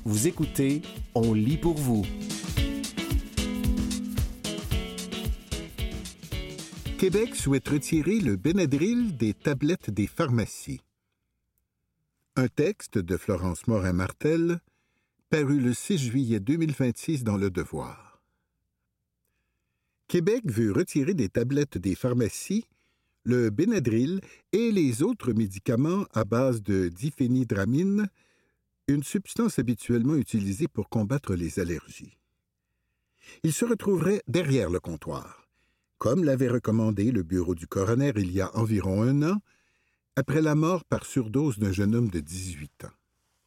Vous écoutez On lit pour vous. Québec souhaite retirer le Benadryl des tablettes des pharmacies. Un texte de Florence Morin-Martel, paru le 6 juillet 2026 dans Le Devoir. Québec veut retirer des tablettes des pharmacies le Benadryl et les autres médicaments à base de diphénhydramine, une substance habituellement utilisée pour combattre les allergies. Ils se retrouveraient derrière le comptoir, comme l'avait recommandé le bureau du coroner il y a environ 1 an, après la mort par surdose d'un jeune homme de 18 ans.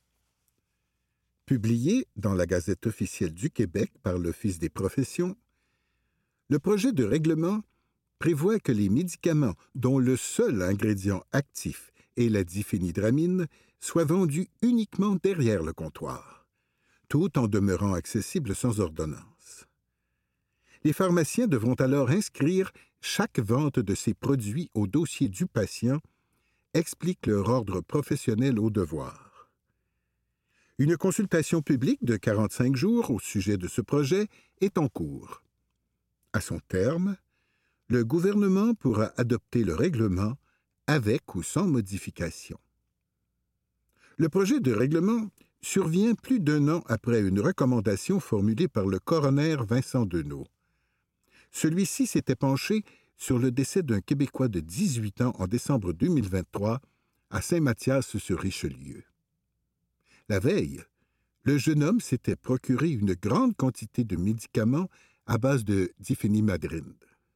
Publié dans la Gazette officielle du Québec par l'Office des professions, le projet de règlement prévoit que les médicaments dont le seul ingrédient actif est la diphénhydramine soient vendus uniquement derrière le comptoir, tout en demeurant accessibles sans ordonnance. Les pharmaciens devront alors inscrire chaque vente de ces produits au dossier du patient, explique leur ordre professionnel au devoir. Une consultation publique de 45 jours au sujet de ce projet est en cours. À son terme, le gouvernement pourra adopter le règlement avec ou sans modification. Le projet de règlement survient plus d'1 an après une recommandation formulée par le coroner Vincent Deneau. Celui-ci s'était penché sur le décès d'un Québécois de 18 ans en décembre 2023 à Saint-Mathias-sur-Richelieu. La veille, le jeune homme s'était procuré une grande quantité de médicaments à base de diphénhydramine.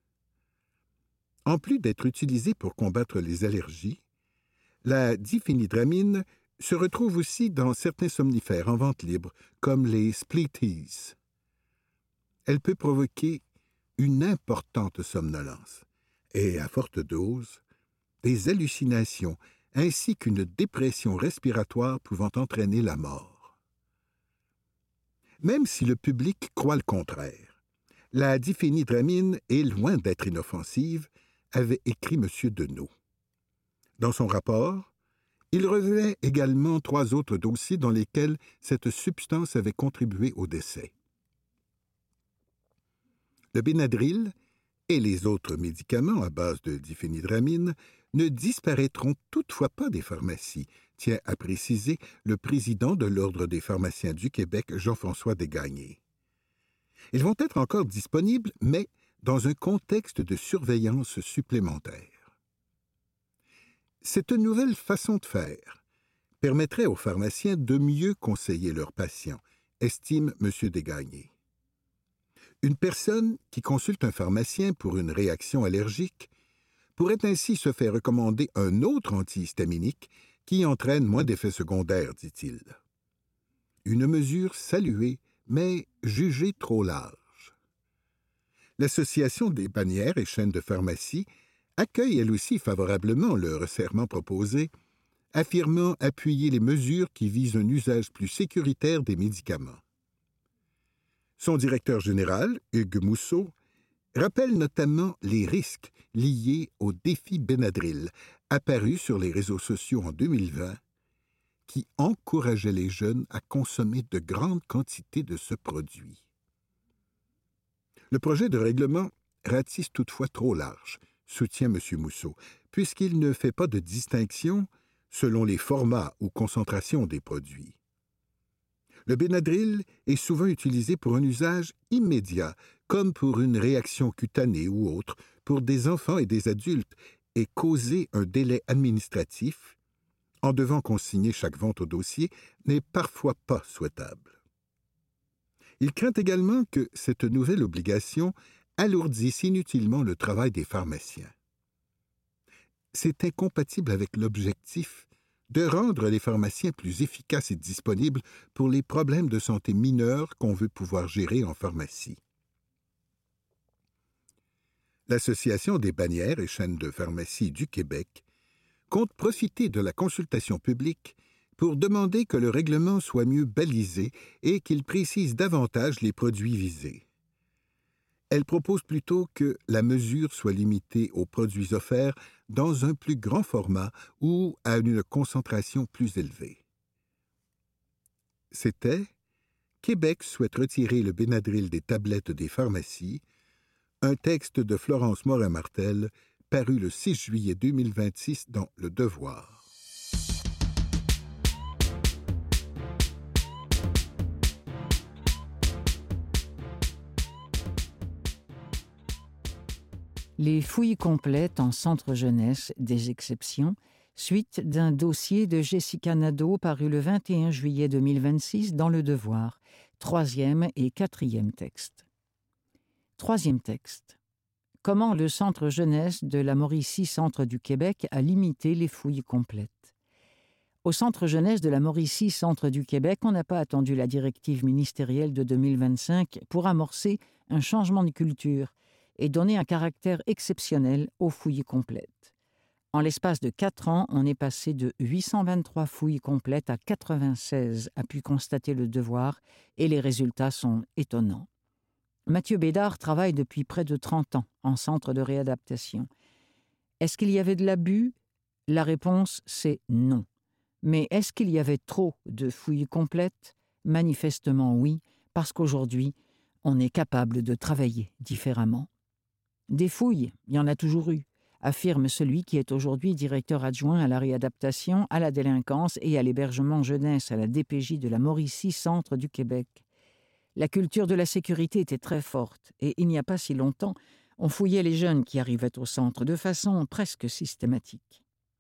En plus d'être utilisée pour combattre les allergies, la diphénhydramine se retrouve aussi dans certains somnifères en vente libre, comme les Splities. Elle peut provoquer une importante somnolence et, à forte dose, des hallucinations ainsi qu'une dépression respiratoire pouvant entraîner la mort. Même si le public croit le contraire, la diphénhydramine est loin d'être inoffensive, avait écrit M. Deneau. Dans son rapport, il relevait également 3 autres dossiers dans lesquels cette substance avait contribué au décès. Le Benadryl et les autres médicaments à base de diphénhydramine ne disparaîtront toutefois pas des pharmacies, tient à préciser le président de l'Ordre des pharmaciens du Québec, Jean-François Desgagnés. Ils vont être encore disponibles, mais dans un contexte de surveillance supplémentaire. Cette nouvelle façon de faire permettrait aux pharmaciens de mieux conseiller leurs patients, estime M. Desgagnés. Une personne qui consulte un pharmacien pour une réaction allergique pourrait ainsi se faire recommander un autre antihistaminique qui entraîne moins d'effets secondaires, dit-il. Une mesure saluée, mais jugée trop large. L'Association des bannières et chaînes de pharmacie accueille elle aussi favorablement le resserrement proposé, affirmant appuyer les mesures qui visent un usage plus sécuritaire des médicaments. Son directeur général, Hugues Mousseau, rappelle notamment les risques liés au défi Benadryl, apparu sur les réseaux sociaux en 2020, qui encourageait les jeunes à consommer de grandes quantités de ce produit. Le projet de règlement ratisse toutefois trop large, soutient M. Mousseau, puisqu'il ne fait pas de distinction selon les formats ou concentrations des produits. Le Benadryl est souvent utilisé pour un usage immédiat, comme pour une réaction cutanée ou autre, pour des enfants et des adultes, et causer un délai administratif, en devant consigner chaque vente au dossier, n'est parfois pas souhaitable. Il craint également que cette nouvelle obligation alourdisse inutilement le travail des pharmaciens. C'est incompatible avec l'objectif de rendre les pharmaciens plus efficaces et disponibles pour les problèmes de santé mineurs qu'on veut pouvoir gérer en pharmacie. L'Association des bannières et chaînes de pharmacie du Québec compte profiter de la consultation publique pour demander que le règlement soit mieux balisé et qu'il précise davantage les produits visés. Elle propose plutôt que la mesure soit limitée aux produits offerts dans un plus grand format ou à une concentration plus élevée. C'était Québec souhaite retirer le Benadryl des tablettes des pharmacies. Un texte de Florence Morin-Martel, paru le 6 juillet 2026 dans Le Devoir. Les fouilles complètes en centre jeunesse, des exceptions, suite d'un dossier de Jessica Nadeau paru le 21 juillet 2026 dans Le Devoir, 3e et 4e texte. 3e texte. Comment le centre jeunesse de la Mauricie Centre du Québec a limité les fouilles complètes. Au centre jeunesse de la Mauricie Centre du Québec, on n'a pas attendu la directive ministérielle de 2025 pour amorcer un changement de culture et donner un caractère exceptionnel aux fouilles complètes. En l'espace de 4 ans, on est passé de 823 fouilles complètes à 96, a pu constater Le Devoir, et les résultats sont étonnants. Mathieu Bédard travaille depuis près de 30 ans en centre de réadaptation. Est-ce qu'il y avait de l'abus? La réponse, c'est non. Mais est-ce qu'il y avait trop de fouilles complètes? Manifestement oui, parce qu'aujourd'hui, on est capable de travailler différemment. Des fouilles, il y en a toujours eu, affirme celui qui est aujourd'hui directeur adjoint à la réadaptation, à la délinquance et à l'hébergement jeunesse à la DPJ de la Mauricie Centre du Québec. La culture de la sécurité était très forte et il n'y a pas si longtemps, on fouillait les jeunes qui arrivaient au centre de façon presque systématique.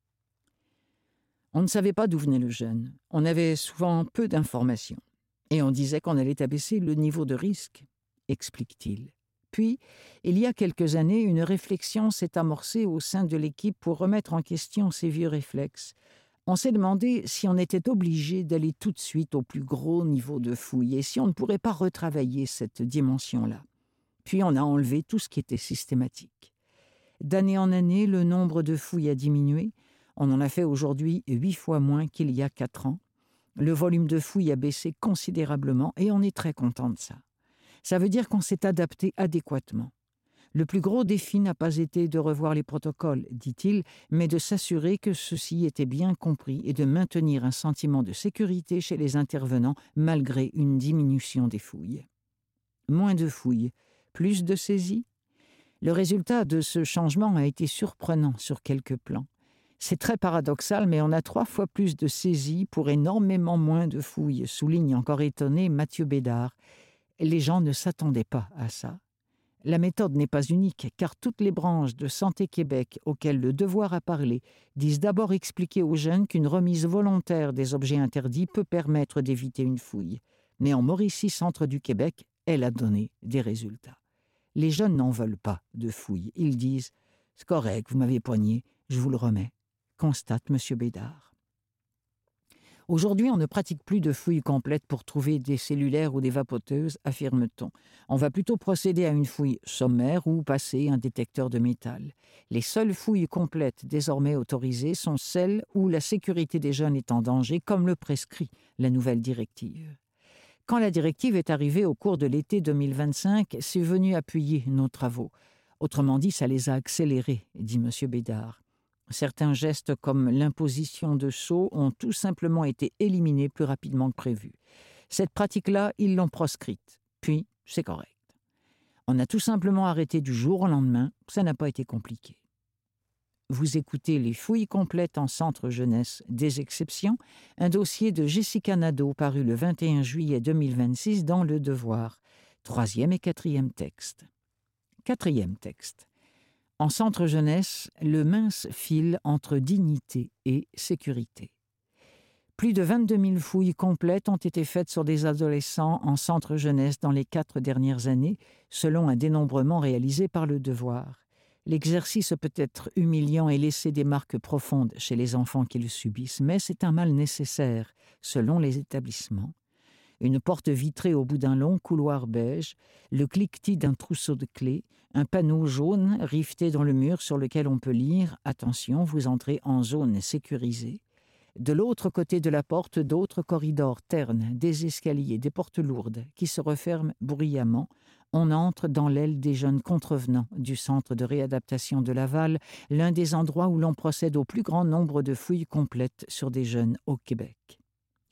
On ne savait pas d'où venait le jeune, on avait souvent peu d'informations et on disait qu'on allait abaisser le niveau de risque, explique-t-il. Puis, il y a quelques années, une réflexion s'est amorcée au sein de l'équipe pour remettre en question ces vieux réflexes. On s'est demandé si on était obligé d'aller tout de suite au plus gros niveau de fouille et si on ne pourrait pas retravailler cette dimension-là. Puis on a enlevé tout ce qui était systématique. D'année en année, le nombre de fouilles a diminué. On en a fait aujourd'hui 8 fois moins qu'il y a 4 ans. Le volume de fouilles a baissé considérablement et on est très content de ça. Ça veut dire qu'on s'est adapté adéquatement. Le plus gros défi n'a pas été de revoir les protocoles, dit-il, mais de s'assurer que ceux-ci étaient bien compris et de maintenir un sentiment de sécurité chez les intervenants malgré une diminution des fouilles. Moins de fouilles, plus de saisies. Le résultat de ce changement a été surprenant sur quelques plans. C'est très paradoxal, mais on a 3 fois plus de saisies pour énormément moins de fouilles, souligne encore étonné Mathieu Bédard. Les gens ne s'attendaient pas à ça. La méthode n'est pas unique, car toutes les branches de Santé Québec auxquelles Le Devoir a parlé disent d'abord expliquer aux jeunes qu'une remise volontaire des objets interdits peut permettre d'éviter une fouille. Mais en Mauricie Centre du Québec, elle a donné des résultats. Les jeunes n'en veulent pas de fouille. Ils disent « C'est correct, vous m'avez poigné, je vous le remets », constate M. Bédard. Aujourd'hui, on ne pratique plus de fouilles complètes pour trouver des cellulaires ou des vapoteuses, affirme-t-on. On va plutôt procéder à une fouille sommaire ou passer un détecteur de métal. Les seules fouilles complètes désormais autorisées sont celles où la sécurité des jeunes est en danger, comme le prescrit la nouvelle directive. Quand la directive est arrivée au cours de l'été 2025, c'est venu appuyer nos travaux. Autrement dit, ça les a accélérés, dit M. Bédard. Certains gestes comme l'imposition de sceaux ont tout simplement été éliminés plus rapidement que prévu. Cette pratique-là, ils l'ont proscrite. Puis, c'est correct. On a tout simplement arrêté du jour au lendemain. Ça n'a pas été compliqué. Vous écoutez Les fouilles complètes en centre jeunesse, des exceptions, un dossier de Jessica Nadeau paru le 21 juillet 2026 dans Le Devoir, 3e et 4e texte. 4e texte. En centre jeunesse, le mince fil entre dignité et sécurité. Plus de 22 000 fouilles complètes ont été faites sur des adolescents en centre jeunesse dans les 4 dernières années, selon un dénombrement réalisé par Le Devoir. L'exercice peut être humiliant et laisser des marques profondes chez les enfants qui le subissent, mais c'est un mal nécessaire, selon les établissements. Une porte vitrée au bout d'un long couloir beige, le cliquetis d'un trousseau de clés, un panneau jaune riveté dans le mur sur lequel on peut lire « Attention, vous entrez en zone sécurisée ». De l'autre côté de la porte, d'autres corridors ternes, des escaliers, des portes lourdes qui se referment bruyamment. On entre dans l'aile des jeunes contrevenants du centre de réadaptation de Laval, l'un des endroits où l'on procède au plus grand nombre de fouilles complètes sur des jeunes au Québec.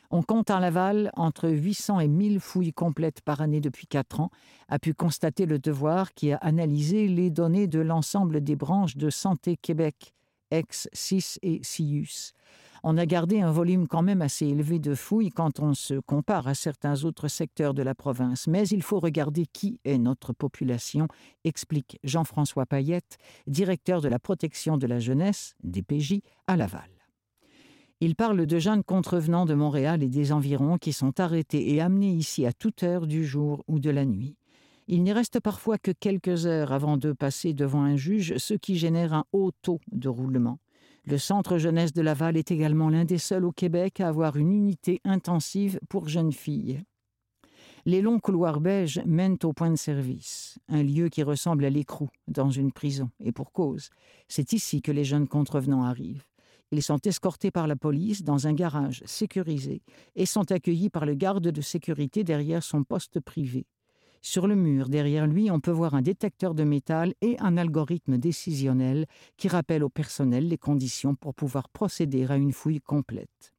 On compte à Laval entre 800 et 1000 fouilles complètes par année depuis 4 ans, a pu constater Le Devoir qui a analysé les données de l'ensemble des branches de Santé Québec, ex SIS et SIUS. On a gardé un volume quand même assez élevé de fouilles quand on se compare à certains autres secteurs de la province. Mais il faut regarder qui est notre population, explique Jean-François Payette, directeur de la protection de la jeunesse, DPJ, à Laval. Il parle de jeunes contrevenants de Montréal et des environs qui sont arrêtés et amenés ici à toute heure du jour ou de la nuit. Il n'y reste parfois que quelques heures avant de passer devant un juge, ce qui génère un haut taux de roulement. Le Centre jeunesse de Laval est également l'un des seuls au Québec à avoir une unité intensive pour jeunes filles. Les longs couloirs beiges mènent au point de service, un lieu qui ressemble à l'écrou dans une prison, et pour cause. C'est ici que les jeunes contrevenants arrivent. Ils sont escortés par la police dans un garage sécurisé et sont accueillis par le garde de sécurité derrière son poste privé. Sur le mur, derrière lui, on peut voir un détecteur de métal et un algorithme décisionnel qui rappelle au personnel les conditions pour pouvoir procéder à une fouille complète.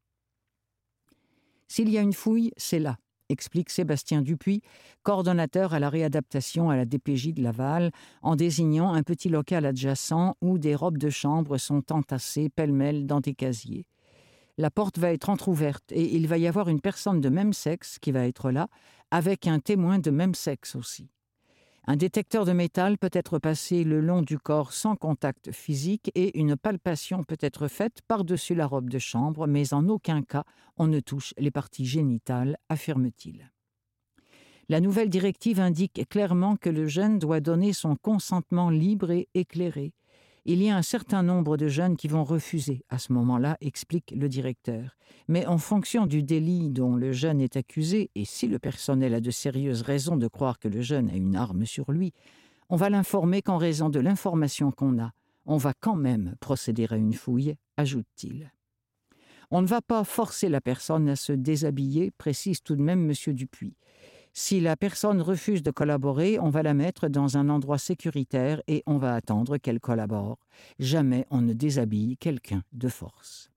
S'il y a une fouille, c'est là, explique Sébastien Dupuis, coordonnateur à la réadaptation à la DPJ de Laval, en désignant un petit local adjacent où des robes de chambre sont entassées pêle-mêle dans des casiers. La porte va être entr'ouverte et il va y avoir une personne de même sexe qui va être là, avec un témoin de même sexe aussi. Un détecteur de métal peut être passé le long du corps sans contact physique et une palpation peut être faite par-dessus la robe de chambre, mais en aucun cas on ne touche les parties génitales, affirme-t-il. La nouvelle directive indique clairement que le jeune doit donner son consentement libre et éclairé. Il y a un certain nombre de jeunes qui vont refuser à ce moment-là, explique le directeur. Mais en fonction du délit dont le jeune est accusé, et si le personnel a de sérieuses raisons de croire que le jeune a une arme sur lui, on va l'informer qu'en raison de l'information qu'on a, on va quand même procéder à une fouille, ajoute-t-il. On ne va pas forcer la personne à se déshabiller, précise tout de même M. Dupuis. Si la personne refuse de collaborer, on va la mettre dans un endroit sécuritaire et on va attendre qu'elle collabore. Jamais on ne déshabille quelqu'un de force.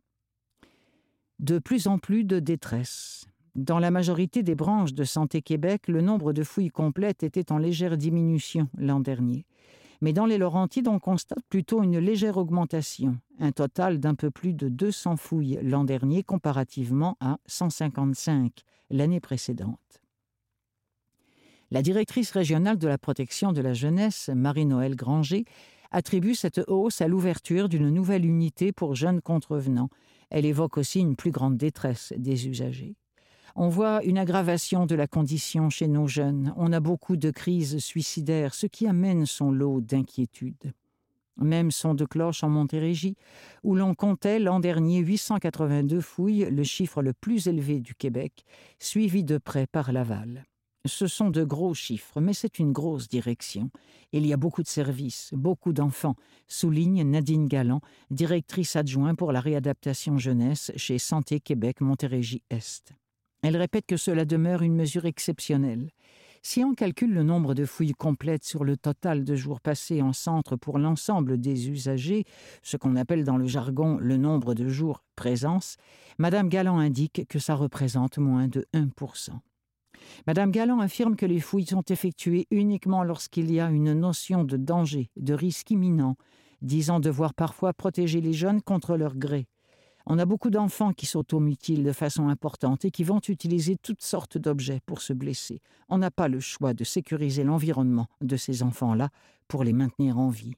De plus en plus de détresse. Dans la majorité des branches de Santé Québec, le nombre de fouilles complètes était en légère diminution l'an dernier. Mais dans les Laurentides, on constate plutôt une légère augmentation, un total d'un peu plus de 200 fouilles l'an dernier comparativement à 155 l'année précédente. La directrice régionale de la protection de la jeunesse, Marie-Noëlle Granger, attribue cette hausse à l'ouverture d'une nouvelle unité pour jeunes contrevenants. Elle évoque aussi une plus grande détresse des usagers. On voit une aggravation de la condition chez nos jeunes. On a beaucoup de crises suicidaires, ce qui amène son lot d'inquiétudes. Même son de cloche en Montérégie, où l'on comptait l'an dernier 882 fouilles, le chiffre le plus élevé du Québec, suivi de près par Laval. Ce sont de gros chiffres, mais c'est une grosse direction. Il y a beaucoup de services, beaucoup d'enfants, souligne Nadine Galland, directrice adjointe pour la réadaptation jeunesse chez Santé Québec Montérégie-Est. Elle répète que cela demeure une mesure exceptionnelle. Si on calcule le nombre de fouilles complètes sur le total de jours passés en centre pour l'ensemble des usagers, ce qu'on appelle dans le jargon le nombre de jours présence, Madame Galland indique que ça représente moins de 1%. Madame Galland affirme que les fouilles sont effectuées uniquement lorsqu'il y a une notion de danger, de risque imminent, disant devoir parfois protéger les jeunes contre leur gré. On a beaucoup d'enfants qui s'automutilent de façon importante et qui vont utiliser toutes sortes d'objets pour se blesser. On n'a pas le choix de sécuriser l'environnement de ces enfants-là pour les maintenir en vie.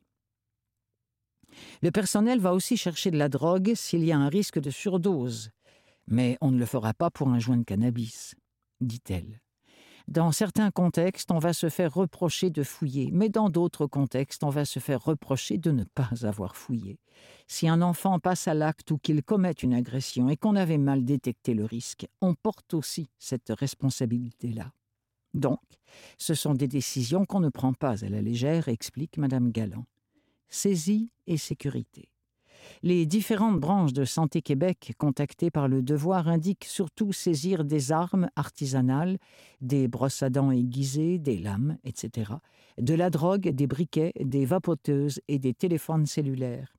Le personnel va aussi chercher de la drogue s'il y a un risque de surdose, mais on ne le fera pas pour un joint de cannabis, dit-elle. Dans certains contextes, on va se faire reprocher de fouiller, mais dans d'autres contextes, on va se faire reprocher de ne pas avoir fouillé. Si un enfant passe à l'acte ou qu'il commette une agression et qu'on avait mal détecté le risque, on porte aussi cette responsabilité-là. Donc, ce sont des décisions qu'on ne prend pas à la légère, explique Mme Galland. Saisie et sécurité. Les différentes branches de Santé Québec contactées par Le Devoir indiquent surtout saisir des armes artisanales, des brosses à dents aiguisées, des lames, etc., de la drogue, des briquets, des vapoteuses et des téléphones cellulaires.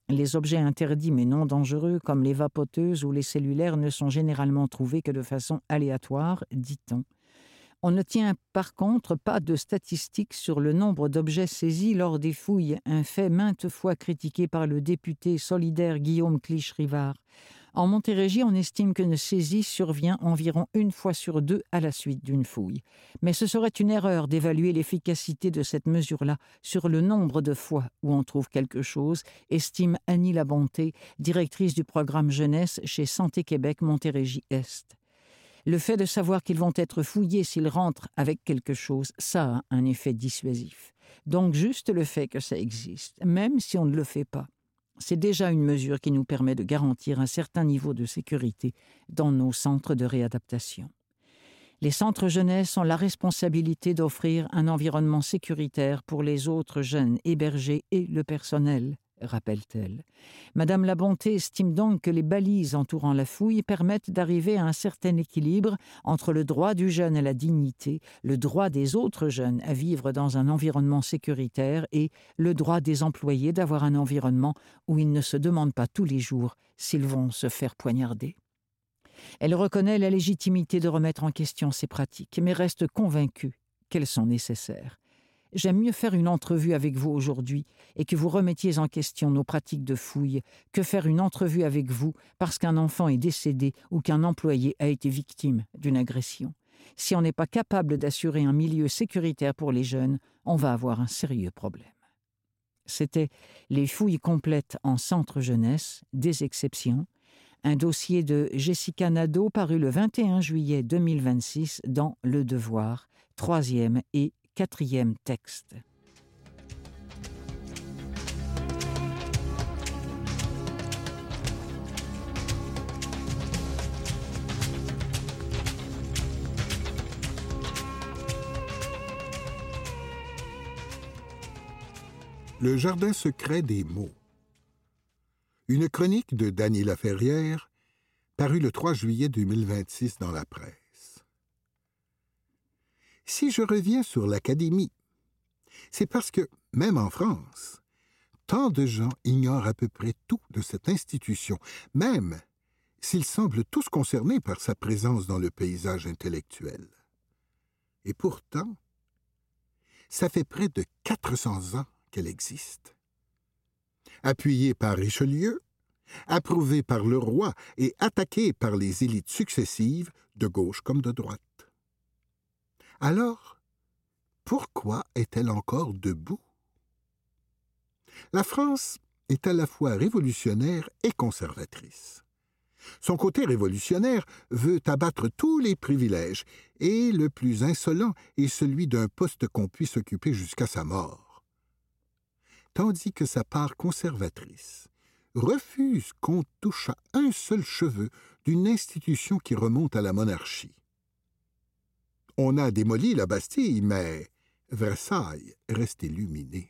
Les objets interdits mais non dangereux, comme les vapoteuses ou les cellulaires, ne sont généralement trouvés que de façon aléatoire, dit-on. On ne tient par contre pas de statistiques sur le nombre d'objets saisis lors des fouilles, un fait maintes fois critiqué par le député solidaire Guillaume Clich-Rivard. En Montérégie, on estime qu'une saisie survient environ 1 fois sur 2 à la suite d'une fouille. Mais ce serait une erreur d'évaluer l'efficacité de cette mesure-là sur le nombre de fois où on trouve quelque chose, estime Annie Labonté, directrice du programme jeunesse chez Santé Québec Montérégie-Est. Le fait de savoir qu'ils vont être fouillés s'ils rentrent avec quelque chose, ça a un effet dissuasif. Donc juste le fait que ça existe, même si on ne le fait pas, c'est déjà une mesure qui nous permet de garantir un certain niveau de sécurité dans nos centres de réadaptation. Les centres jeunesse ont la responsabilité d'offrir un environnement sécuritaire pour les autres jeunes hébergés et le personnel, rappelle-t-elle. Madame Labonté estime donc que les balises entourant la fouille permettent d'arriver à un certain équilibre entre le droit du jeune à la dignité, le droit des autres jeunes à vivre dans un environnement sécuritaire et le droit des employés d'avoir un environnement où ils ne se demandent pas tous les jours s'ils vont se faire poignarder. Elle reconnaît la légitimité de remettre en question ces pratiques, mais reste convaincue qu'elles sont nécessaires. J'aime mieux faire une entrevue avec vous aujourd'hui et que vous remettiez en question nos pratiques de fouille que faire une entrevue avec vous parce qu'un enfant est décédé ou qu'un employé a été victime d'une agression. Si on n'est pas capable d'assurer un milieu sécuritaire pour les jeunes, on va avoir un sérieux problème. C'était Les fouilles complètes en centre jeunesse, des exceptions, un dossier de Jessica Nadeau paru le 21 juillet 2026 dans Le Devoir, 3e et 4e texte. Le jardin secret des mots. Une chronique de Dany Laferrière, parue le 3 juillet 2026 dans la presse. Si je reviens sur l'Académie, c'est parce que, même en France, tant de gens ignorent à peu près tout de cette institution, même s'ils semblent tous concernés par sa présence dans le paysage intellectuel. Et pourtant, ça fait près de 400 ans qu'elle existe. Appuyée par Richelieu, approuvée par le roi et attaquée par les élites successives, de gauche comme de droite. Alors, pourquoi est-elle encore debout? La France est à la fois révolutionnaire et conservatrice. Son côté révolutionnaire veut abattre tous les privilèges, et le plus insolent est celui d'un poste qu'on puisse occuper jusqu'à sa mort. Tandis que sa part conservatrice refuse qu'on touche à un seul cheveu d'une institution qui remonte à la monarchie. On a démoli la Bastille, mais Versailles reste illuminé.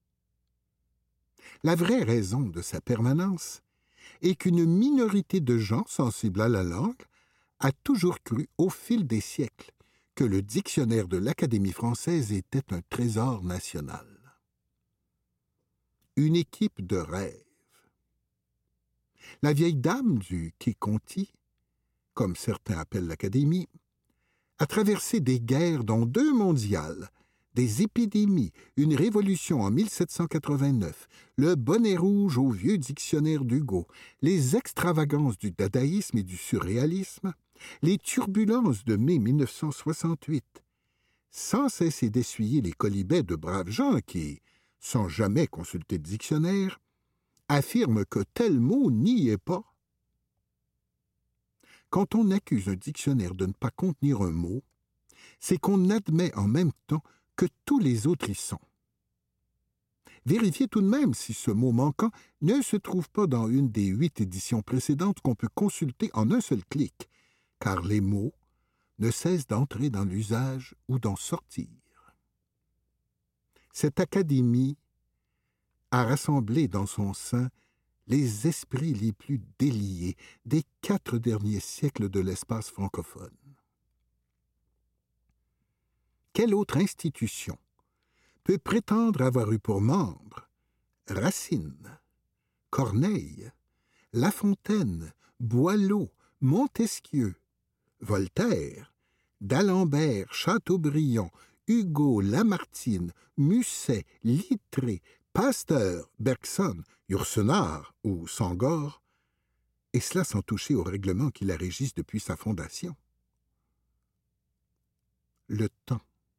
La vraie raison de sa permanence est qu'une minorité de gens sensibles à la langue a toujours cru au fil des siècles que le dictionnaire de l'Académie française était un trésor national. Une équipe de rêve. La vieille dame du Quai Conti, comme certains appellent l'Académie, a traversé des guerres dont 2 mondiales, des épidémies, une révolution en 1789, le bonnet rouge au vieux dictionnaire d'Hugo, les extravagances du dadaïsme et du surréalisme, les turbulences de mai 1968, sans cesser d'essuyer les quolibets de braves gens qui, sans jamais consulter de dictionnaire, affirment que tel mot n'y est pas. Quand on accuse un dictionnaire de ne pas contenir un mot, c'est qu'on admet en même temps que tous les autres y sont. Vérifiez tout de même si ce mot manquant ne se trouve pas dans une des 8 éditions précédentes qu'on peut consulter en un seul clic, car les mots ne cessent d'entrer dans l'usage ou d'en sortir. Cette académie a rassemblé dans son sein les esprits les plus déliés des 4 derniers siècles de l'espace francophone. Quelle autre institution peut prétendre avoir eu pour membres Racine, Corneille, La Fontaine, Boileau, Montesquieu, Voltaire, d'Alembert, Chateaubriand, Hugo, Lamartine, Musset, Littré, Pasteur, Bergson, Yourcenar ou Senghor, et cela sans toucher aux règlements qui la régissent depuis sa fondation. Le temps.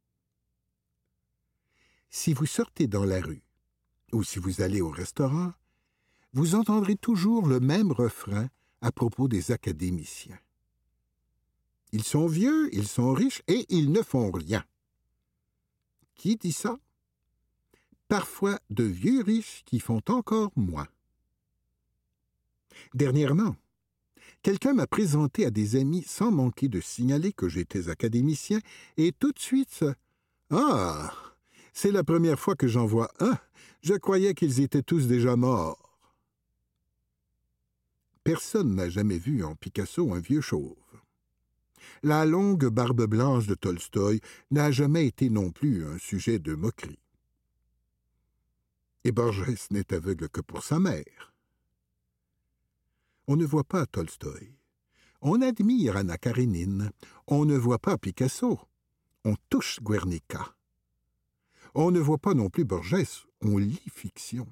Si vous sortez dans la rue, ou si vous allez au restaurant, vous entendrez toujours le même refrain à propos des académiciens. Ils sont vieux, ils sont riches et ils ne font rien. Qui dit ça? Parfois de vieux riches qui font encore moins. Dernièrement, quelqu'un m'a présenté à des amis sans manquer de signaler que j'étais académicien et tout de suite, « Ah, c'est la première fois que j'en vois un. Je croyais qu'ils étaient tous déjà morts. » Personne n'a jamais vu en Picasso un vieux chauve. La longue barbe blanche de Tolstoï n'a jamais été non plus un sujet de moquerie. Et Borges n'est aveugle que pour sa mère. On ne voit pas Tolstoï. On admire Anna Karénine. On ne voit pas Picasso. On touche Guernica. On ne voit pas non plus Borges. On lit fiction.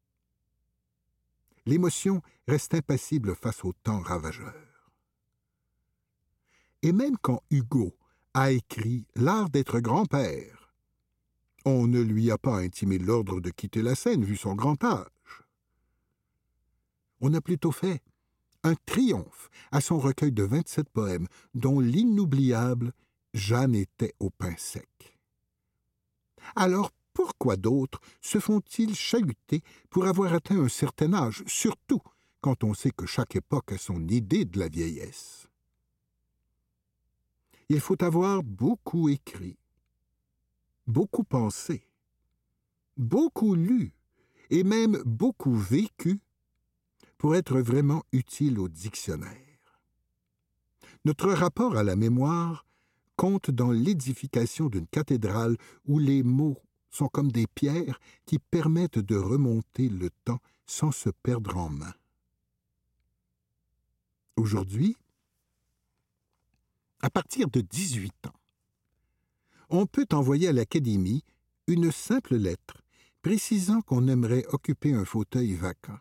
L'émotion reste impassible face au temps ravageur. Et même quand Hugo a écrit « L'art d'être grand-père », on ne lui a pas intimé l'ordre de quitter la scène vu son grand âge. On a plutôt fait un triomphe à son recueil de 27 poèmes, dont l'inoubliable « Jeanne était au pain sec ». Alors pourquoi d'autres se font-ils chahuter pour avoir atteint un certain âge, surtout quand on sait que chaque époque a son idée de la vieillesse? Il faut avoir beaucoup écrit, beaucoup pensé, beaucoup lu et même beaucoup vécu pour être vraiment utile au dictionnaire. Notre rapport à la mémoire compte dans l'édification d'une cathédrale où les mots sont comme des pierres qui permettent de remonter le temps sans se perdre en main. Aujourd'hui, à partir de 18 ans, on peut envoyer à l'Académie une simple lettre précisant qu'on aimerait occuper un fauteuil vacant.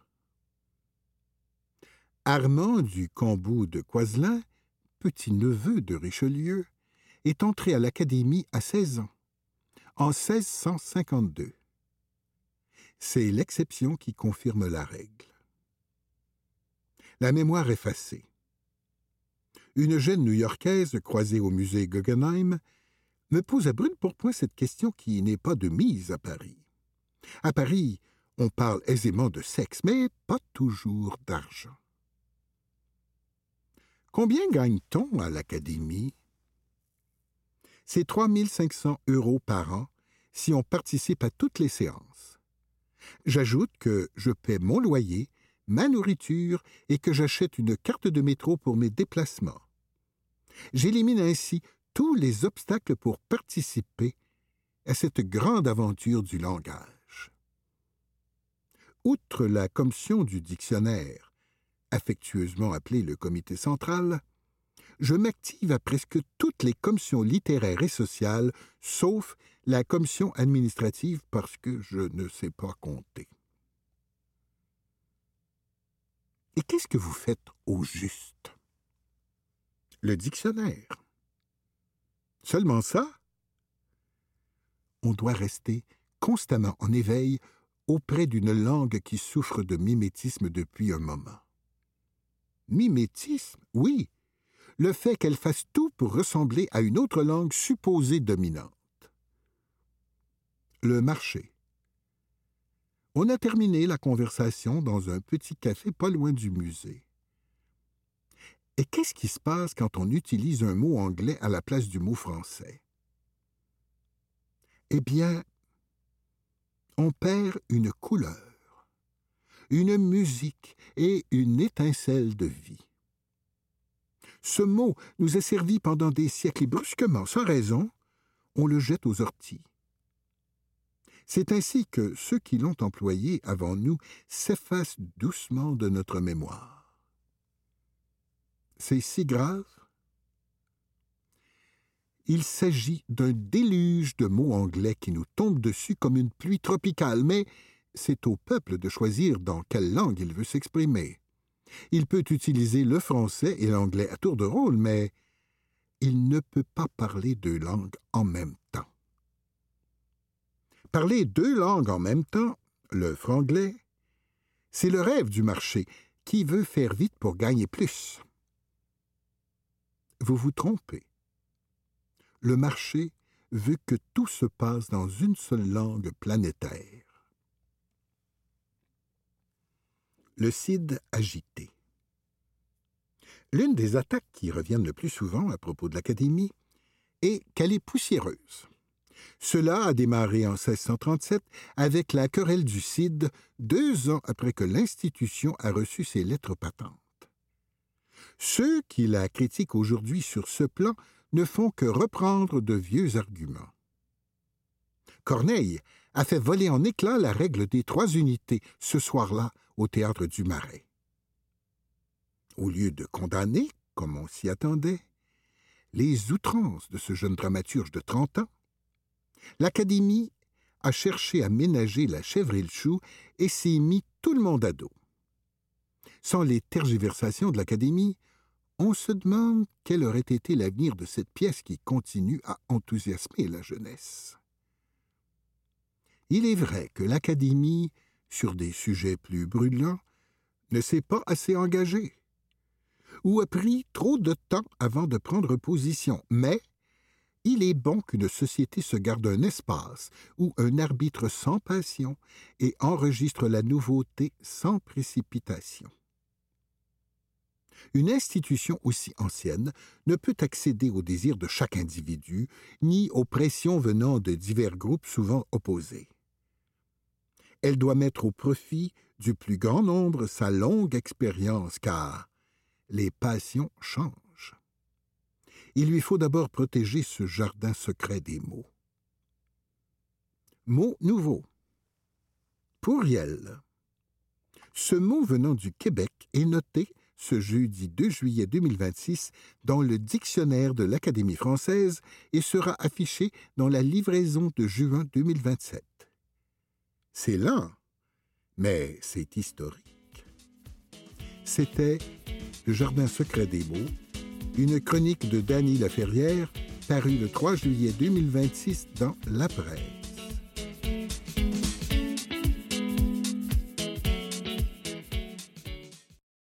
Armand du Cambou de Coiselin, petit-neveu de Richelieu, est entré à l'Académie à 16 ans, en 1652. C'est l'exception qui confirme la règle. La mémoire effacée. Une jeune New-Yorkaise croisée au musée Guggenheim me pose à brûle-pourpoint cette question qui n'est pas de mise à Paris. À Paris, on parle aisément de sexe, mais pas toujours d'argent. Combien gagne-t-on à l'Académie? C'est 3 500 € par an si on participe à toutes les séances. J'ajoute que je paie mon loyer, ma nourriture et que j'achète une carte de métro pour mes déplacements. J'élimine ainsi tous les obstacles pour participer à cette grande aventure du langage. Outre la commission du dictionnaire, affectueusement appelée le comité central, je m'active à presque toutes les commissions littéraires et sociales, sauf la commission administrative parce que je ne sais pas compter. Et qu'est-ce que vous faites au juste? Le dictionnaire. Seulement ça? On doit rester constamment en éveil auprès d'une langue qui souffre de mimétisme depuis un moment. Mimétisme, oui, le fait qu'elle fasse tout pour ressembler à une autre langue supposée dominante. Le marché. On a terminé la conversation dans un petit café pas loin du musée. Et qu'est-ce qui se passe quand on utilise un mot anglais à la place du mot français? Eh bien, on perd une couleur, une musique et une étincelle de vie. Ce mot nous a servi pendant des siècles et brusquement, sans raison, on le jette aux orties. C'est ainsi que ceux qui l'ont employé avant nous s'effacent doucement de notre mémoire. C'est si grave? Il s'agit d'un déluge de mots anglais qui nous tombe dessus comme une pluie tropicale, mais c'est au peuple de choisir dans quelle langue il veut s'exprimer. Il peut utiliser le français et l'anglais à tour de rôle, mais il ne peut pas parler deux langues en même temps. Parler deux langues en même temps, le franglais, c'est le rêve du marché qui veut faire vite pour gagner plus. Vous vous trompez. Le marché veut que tout se passe dans une seule langue planétaire. Le CID agité. L'une des attaques qui reviennent le plus souvent à propos de l'Académie est qu'elle est poussiéreuse. Cela a démarré en 1637 avec la querelle du CID, 2 ans après que l'institution a reçu ses lettres patentes. Ceux qui la critiquent aujourd'hui sur ce plan ne font que reprendre de vieux arguments. Corneille a fait voler en éclats la règle des 3 unités ce soir-là au théâtre du Marais. Au lieu de condamner, comme on s'y attendait, les outrances de ce jeune dramaturge de 30 ans, l'Académie a cherché à ménager la chèvre et le chou et s'est mis tout le monde à dos. Sans les tergiversations de l'Académie, on se demande quel aurait été l'avenir de cette pièce qui continue à enthousiasmer la jeunesse. Il est vrai que l'Académie, sur des sujets plus brûlants, ne s'est pas assez engagée, ou a pris trop de temps avant de prendre position, mais il est bon qu'une société se garde un espace où un arbitre sans passion et enregistre la nouveauté sans précipitation. Une institution aussi ancienne ne peut accéder aux désirs de chaque individu, ni aux pressions venant de divers groupes souvent opposés. Elle doit mettre au profit du plus grand nombre sa longue expérience, car les passions changent. Il lui faut d'abord protéger ce jardin secret des mots. Mot nouveau. Pourriel. Ce mot venant du Québec est noté ce jeudi 2 juillet 2026 dans le dictionnaire de l'Académie française et sera affiché dans la livraison de juin 2027. C'est lent, mais c'est historique. C'était Le Jardin secret des mots, une chronique de Dany Laferrière parue le 3 juillet 2026 dans La Presse.